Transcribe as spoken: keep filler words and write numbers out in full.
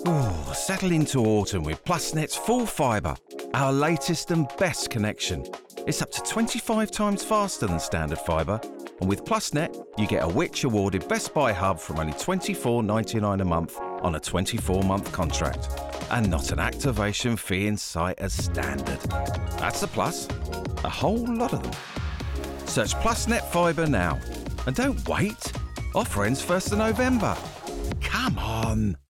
Ooh, settle into autumn with PlusNet's full fibre, our latest and best connection. It's up to twenty-five times faster than standard fibre, and with PlusNet, you get a Which awarded Best Buy hub from only twenty-four ninety-nine a month on a twenty-four month contract. And not an activation fee in sight as standard. That's a plus. A whole lot of them. Search PlusNet Fibre now. And don't wait. Offer ends first of November. Come on.